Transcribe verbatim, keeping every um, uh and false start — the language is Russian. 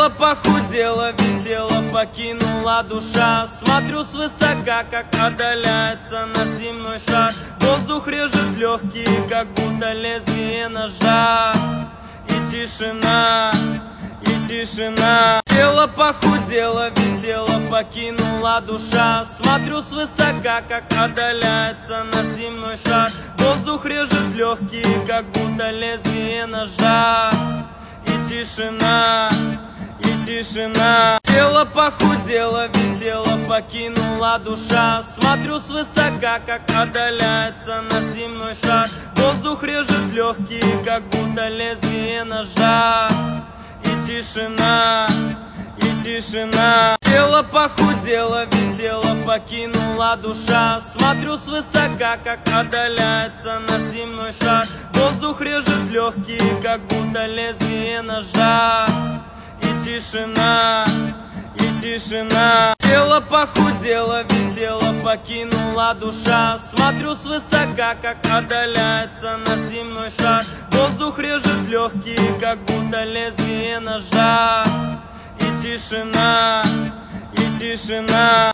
Тело похудело, ведь тело покинула душа. Смотрю свысока, как отдаляется наш земной шар. Воздух режет легкие, как будто лезвие ножа. И тишина, и тишина. Тело похудело, ведь тело покинула душа. Смотрю свысока, как отдаляется наш земной шар. Воздух режет легкие, как будто лезвие ножа. И тишина, и тишина. Тело похудело, ведь тело покинула душа. Смотрю свысока, как отдаляется наш земной шар. Воздух режет легкие, как будто лезвие ножа. И тишина, и тишина. Тело похудело, ведь тело покинула душа. Смотрю свысока, как отдаляется наш земной шар. Воздух режет легкие, как будто лезвие ножа. И тишина, и тишина. Тело похудело, ведь тело покинула душа. Смотрю свысока, как отдаляется наш земной шар. Воздух режет легкие, как будто лезвие ножа. И тишина, и тишина.